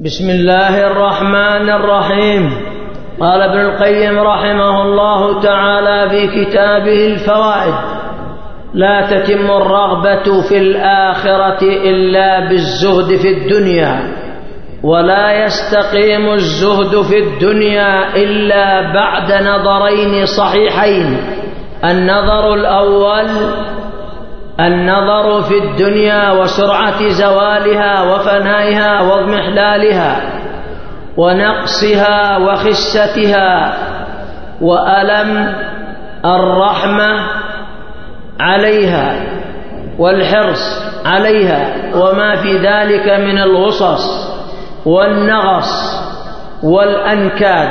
بسم الله الرحمن الرحيم. قال ابن القيم رحمه الله تعالى في كتابه الفوائد: لا تتم الرغبة في الآخرة إلا بالزهد في الدنيا، ولا يستقيم الزهد في الدنيا إلا بعد نظرين صحيحين. النظر الأول النظر في الدنيا وسرعة زوالها وفنائها واضمحلالها ونقصها وخستها، وألم الرحمة عليها والحرص عليها وما في ذلك من الغصص والنغص والأنكاد.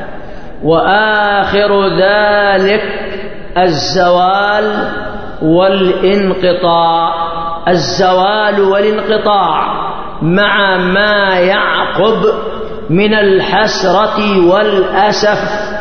وآخر ذلك الزوال والانقطاع، الزوال والانقطاع مع ما يعقب من الحسرة والأسف،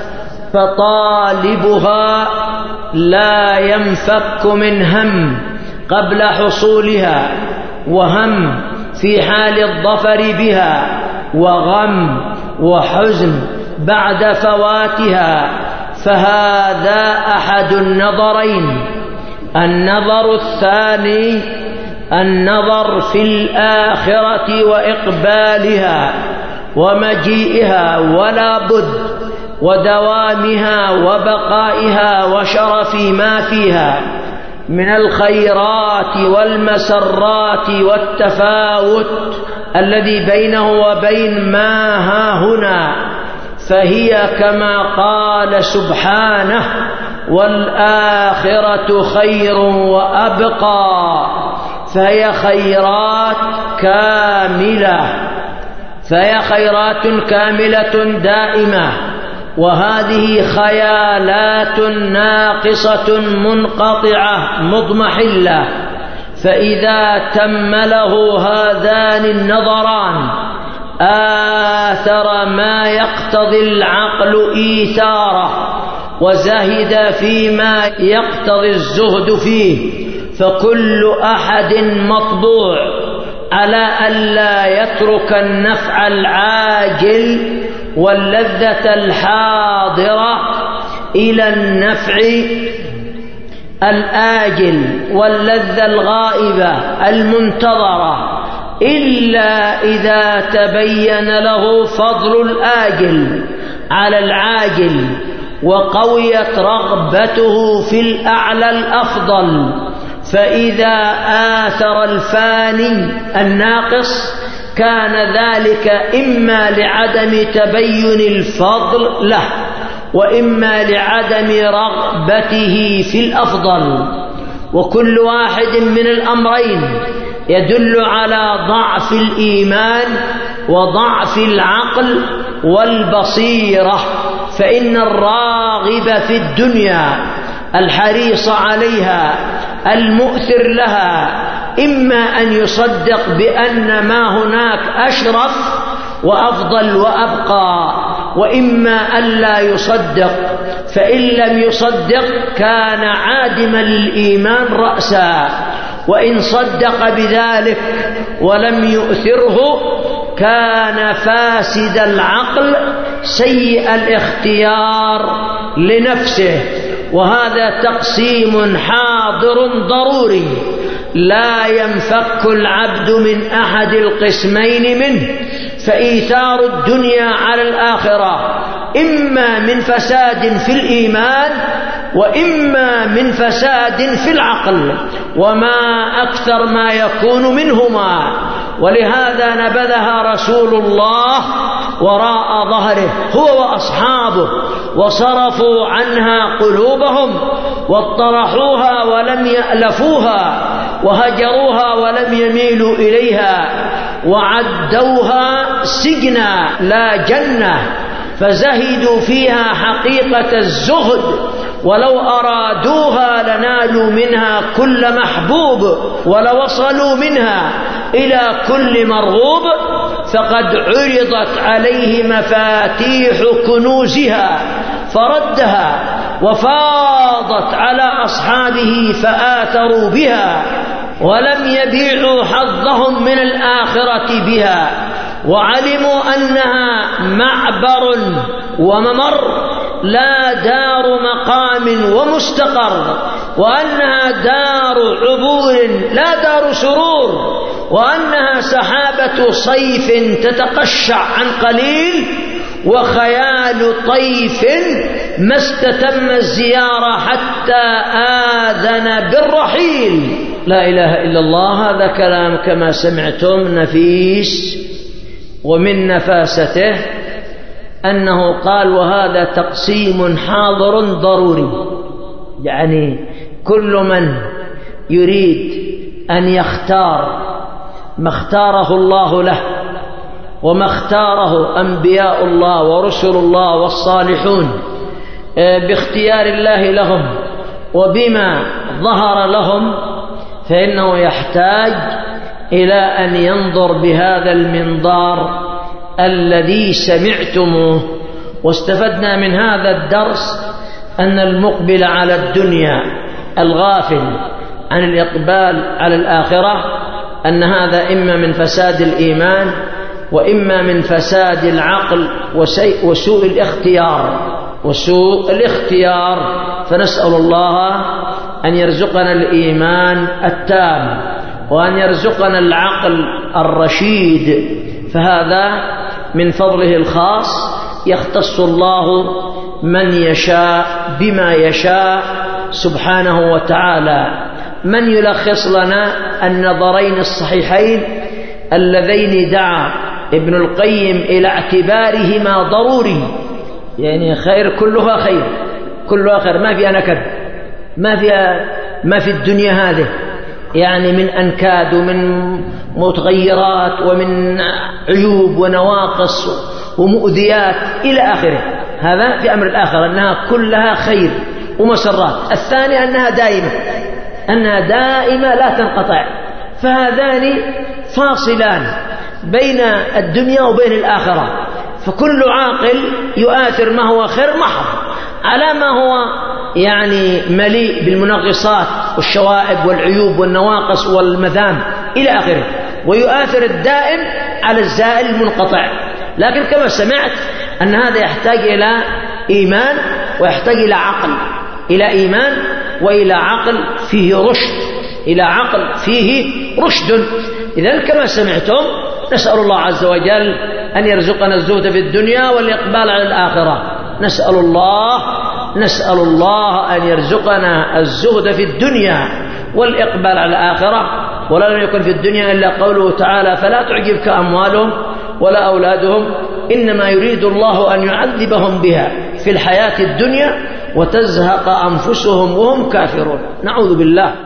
فطالبها لا ينفك من هم قبل حصولها، وهم في حال الظفر بها، وغم وحزن بعد فواتها. فهذا أحد النظرين. النظر الثاني النظر في الآخرة وإقبالها ومجيئها ولا بد ودوامها وبقائها وشرف ما فيها من الخيرات والمسرات والتفاوت الذي بينه وبين ما ها هنا. فهي كما قال سبحانه: والآخرة خير وأبقى. فهي خيرات كاملة دائمة، وهذه خيالات ناقصة منقطعة مضمحلة. فإذا تم له هذان النظران آثر ما يقتضي العقل إيثاره، وزهد فيما يقتضي الزهد فيه. فكل أحد مطبوع على ألا يترك النفع العاجل واللذة الحاضرة إلى النفع الآجل واللذة الغائبة المنتظرة، إلا إذا تبين له فضل الآجل على العاجل وقويت رغبته في الأعلى الأفضل. فإذا آثر الفاني الناقص كان ذلك إما لعدم تبين الفضل له، وإما لعدم رغبته في الأفضل. وكل واحد من الأمرين يدل على ضعف الإيمان وضعف العقل والبصيرة. فإن الراغب في الدنيا الحريص عليها المؤثر لها إما أن يصدق بأن ما هناك أشرف وأفضل وأبقى، وإما أن لا يصدق. فإن لم يصدق كان عادما للإيمان رأسا، وإن صدق بذلك ولم يؤثره كان فاسد العقل سيء الاختيار لنفسه. وهذا تقسيم حاضر ضروري لا ينفك العبد من أحد القسمين منه. فإيثار الدنيا على الآخرة إما من فساد في الإيمان وإما من فساد في العقل، وما أكثر ما يكون منهما. ولهذا نبذها رسول الله وراء ظهره هو وأصحابه، وصرفوا عنها قلوبهم، واطرحوها ولم يألفوها، وهجروها ولم يميلوا إليها، وعدوها سجنا لا جنة، فزهدوا فيها حقيقة الزهد. ولو أرادوها لنالوا منها كل محبوب، ولوصلوا منها إلى كل مرغوب. فقد عرضت عليه مفاتيح كنوزها فردها، وفاضت على أصحابه فآثروا بها، ولم يبيعوا حظهم من الآخرة بها. وعلموا أنها معبر وممر لا دار مقام ومستقر، وأنها دار عبور لا دار سرور، وأنها سحابة صيف تتقشع عن قليل وخيال طيف ما استتم الزيارة حتى آذن بالرحيل. لا إله إلا الله. هذا كلام كما سمعتم نفيس، ومن نفاسته أنه قال وهذا تقسيم حاضر ضروري، يعني كل من يريد أن يختار ما اختاره الله له وما اختاره أنبياء الله ورسل الله والصالحون باختيار الله لهم وبما ظهر لهم، فإنه يحتاج إلى أن ينظر بهذا المنظار الذي سمعتموه. واستفدنا من هذا الدرس أن المقبل على الدنيا الغافل عن الإقبال على الآخرة أن هذا إما من فساد الإيمان وإما من فساد العقل وسوء الاختيار. فنسأل الله أن يرزقنا الإيمان التام وأن يرزقنا العقل الرشيد، فهذا من فضله الخاص يختص الله من يشاء بما يشاء سبحانه وتعالى. من يلخص لنا النظرين الصحيحين اللذين دعا ابن القيم إلى اعتبارهما ضروري، يعني خير كلها خير، ما فيها نكد، ما في الدنيا هذه يعني من أنكاد ومن متغيرات ومن عيوب ونواقص ومؤذيات إلى آخره. هذا في أمر الآخرة أنها كلها خير ومسرات. الثاني أنها دائمة لا تنقطع، فهذان فاصلان بين الدنيا وبين الآخرة. فكل عاقل يؤثر ما هو خير محض على ما هو يعني مليء بالمنغصات والشوائب والعيوب والنواقص والمذام إلى آخره، ويؤثر الدائم على الزائل المنقطع. لكن كما سمعت أن هذا يحتاج إلى إيمان ويحتاج إلى عقل، إلى إيمان وإلى عقل فيه رشد. إذن كما سمعتم نسأل الله عز وجل أن يرزقنا الزهد في الدنيا والإقبال على الآخرة. نسأل الله أن يرزقنا الزهد في الدنيا والإقبال على الآخرة. ولم يكن في الدنيا إلا قوله تعالى فلا تعجبك أموالهم ولا أولادهم إنما يريد الله أن يعذبهم بها في الحياة الدنيا وتزهق أنفسهم وهم كافرون. نعوذ بالله.